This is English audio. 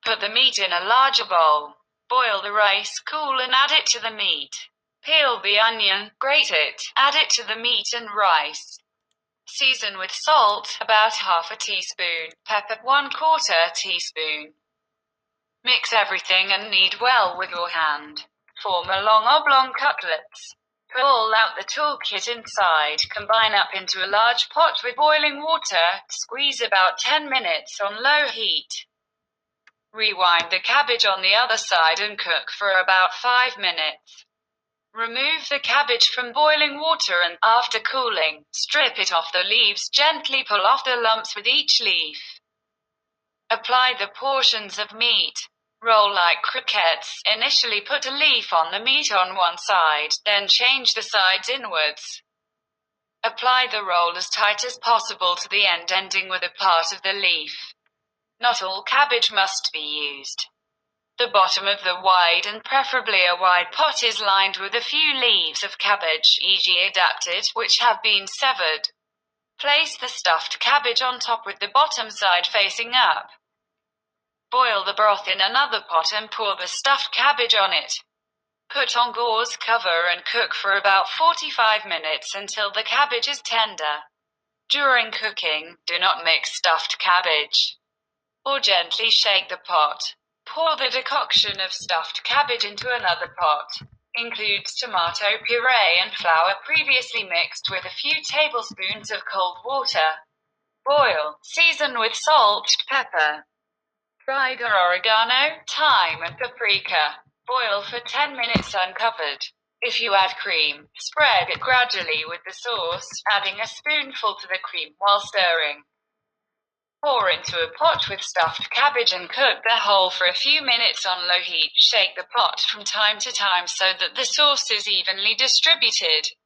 Put the meat in a larger bowl. Boil the rice, cool and add it to the meat. Peel the onion, grate it, add it to the meat and rice. Season with salt, about half a teaspoon, pepper, 1/4 teaspoon. Mix everything and knead well with your hand. Form a long oblong cutlets. Pull out the toolkit inside, combine up into a large pot with boiling water, squeeze about 10 minutes on low heat. Rewind the cabbage on the other side and cook for about 5 minutes. Remove the cabbage from boiling water and, after cooling, strip it off the leaves. Gently pull off the lumps with each leaf. Apply the portions of meat. Roll like croquettes. Initially put a leaf on the meat on one side, then change the sides inwards. Apply the roll as tight as possible to the end, ending with a part of the leaf. Not all cabbage must be used. The bottom of the wide and preferably a wide pot is lined with a few leaves of cabbage, e.g. adapted, which have been severed. Place the stuffed cabbage on top with the bottom side facing up. Boil the broth in another pot and pour the stuffed cabbage on it. Put on gauze cover and cook for about 45 minutes until the cabbage is tender. During cooking, do not mix stuffed cabbage, or gently shake the pot. Pour the decoction of stuffed cabbage into another pot. Includes tomato puree and flour previously mixed with a few tablespoons of cold water. Boil. Season with salt, pepper, dried oregano, thyme and paprika. Boil for 10 minutes uncovered. If you add cream, spread it gradually with the sauce, adding a spoonful to the cream while stirring. Pour into a pot with stuffed cabbage and cook the whole for a few minutes on low heat. Shake the pot from time to time so that the sauce is evenly distributed.